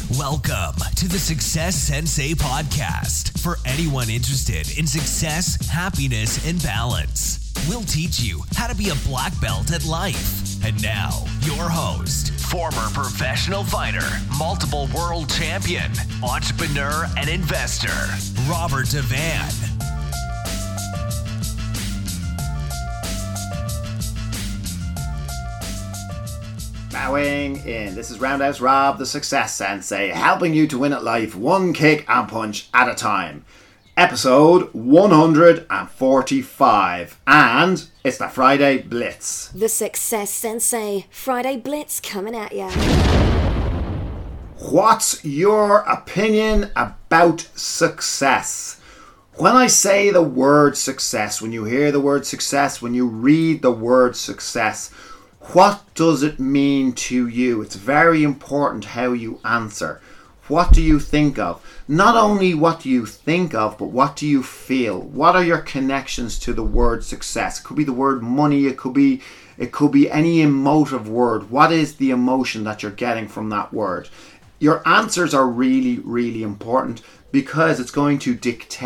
Welcome to the Success Sensei podcast for anyone interested in success, happiness, and balance. We'll teach you how to be a black belt at life. And now, your host, former professional fighter, multiple world champion, entrepreneur, and investor, Robert Devan. Bowing in. This is Roundhouse Rob, the Success Sensei, helping you to win at life one kick and punch at a time. Episode 145, and it's the Friday Blitz. The Success Sensei Friday Blitz coming at ya. What's your opinion about success? When I say the word success, when you hear the word success, when you read the word success, what does it mean to you? It's very important how you answer. What do you think of? Not only what do you think of, but what do you feel? What are your connections to the word success? It could be the word money, it could be any emotive word. What is the emotion that you're getting from that word? Your answers are really, really important because it's going to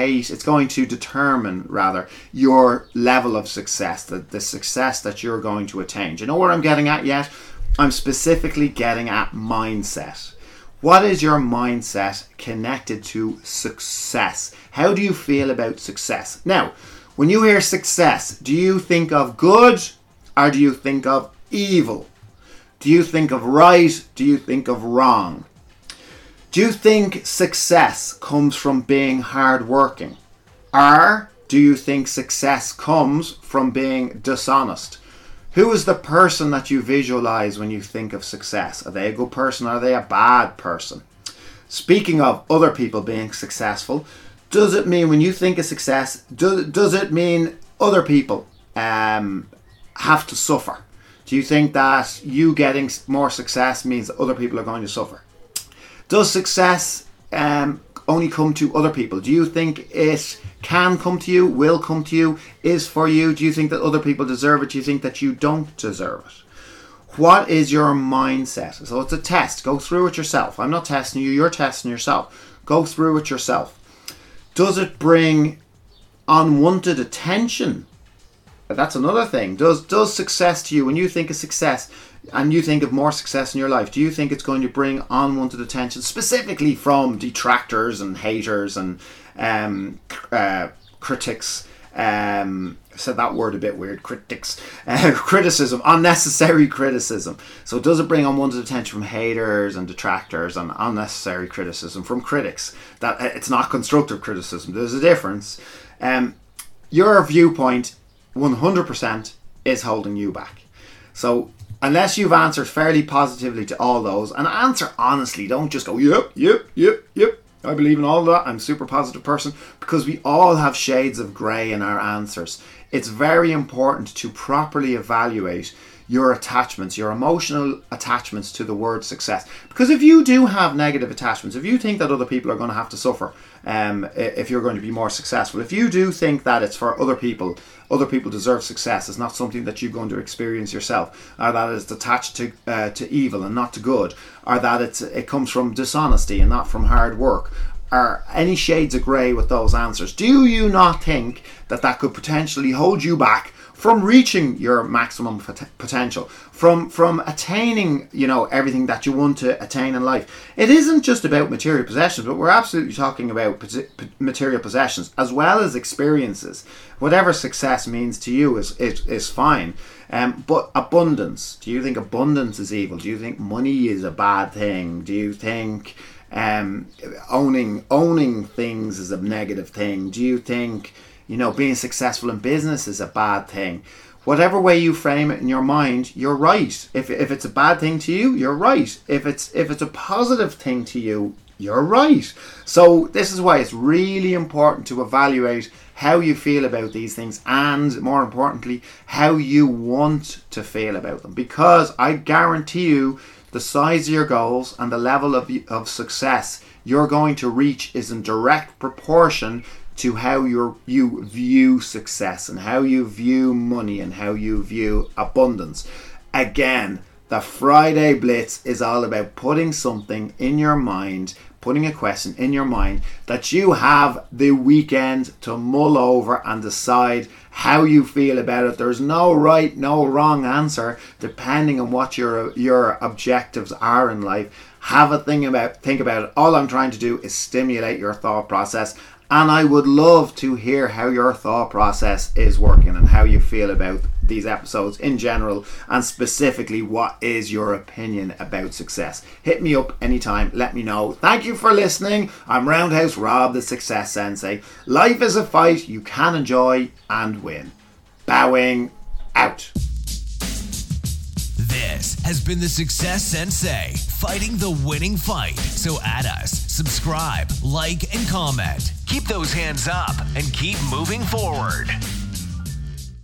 determine your level of success, the success that you're going to attain. Do you know where I'm getting at yet? I'm specifically getting at mindset. What is your mindset connected to success? How do you feel about success? Now, when you hear success, do you think of good or do you think of evil? Do you think of right? Do you think of wrong? Do you think success comes from being hardworking? Or do you think success comes from being dishonest? Who is the person that you visualize when you think of success? Are they a good person or are they a bad person? Speaking of other people being successful, does it mean when you think of success, does it mean other people have to suffer? Do you think that you getting more success means that other people are going to suffer? Does success only come to other people? Do you think it can come to you, will come to you, is for you? Do you think that other people deserve it? Do you think that you don't deserve it? What is your mindset? So it's a test. Go through it yourself. I'm not testing you, you're testing yourself. Go through it yourself. Does it bring unwanted attention? That's another thing. Does success to you, when you think of success and you think of more success in your life, do you think it's going to bring unwanted attention, specifically from detractors and haters and critics? Said that word a bit weird. Critics. Criticism. Unnecessary criticism. So does it bring unwanted attention from haters and detractors and unnecessary criticism from critics? That it's not constructive criticism. There's a difference. Your viewpoint 100% is holding you back. So unless you've answered fairly positively to all those, and answer honestly, don't just go, yep, I believe in all that, I'm a super positive person, because we all have shades of grey in our answers. It's very important to properly evaluate your attachments, your emotional attachments to the word success. Because if you do have negative attachments, if you think that other people are going to have to suffer if you're going to be more successful, if you do think that it's for other people deserve success, it's not something that you're going to experience yourself, or that it's attached to evil and not to good, or that it comes from dishonesty and not from hard work, or any shades of grey with those answers, do you not think that could potentially hold you back from reaching your maximum potential, from attaining, everything that you want to attain in life? It isn't just about material possessions, but we're absolutely talking about material possessions as well as experiences. Whatever success means to you is fine. But abundance, do you think abundance is evil? Do you think money is a bad thing? Do you think owning things is a negative thing? Do you think being successful in business is a bad thing? Whatever way you frame it in your mind, you're right. If it's a bad thing to you, you're right. If it's a positive thing to you, you're right. So this is why it's really important to evaluate how you feel about these things, and more importantly, how you want to feel about them. Because I guarantee you, the size of your goals and the level of success you're going to reach is in direct proportion to how you view success and how you view money and how you view abundance. Again, The Friday Blitz is all about putting something in your mind, putting a question in your mind that you have the weekend to mull over and decide how you feel about it. There's no right, no wrong answer depending on what your objectives are in life. Have a think about it. All I'm trying to do is stimulate your thought process, and I would love to hear how your thought process is working and how you feel about these episodes in general, and specifically what is your opinion about success. Hit me up anytime, let me know. Thank you for listening. I'm Roundhouse Rob, the Success Sensei. Life is a fight you can enjoy and win. Bowing out. This has been the Success Sensei, fighting the winning fight. So add us, subscribe, like, and comment. Keep those hands up and keep moving forward.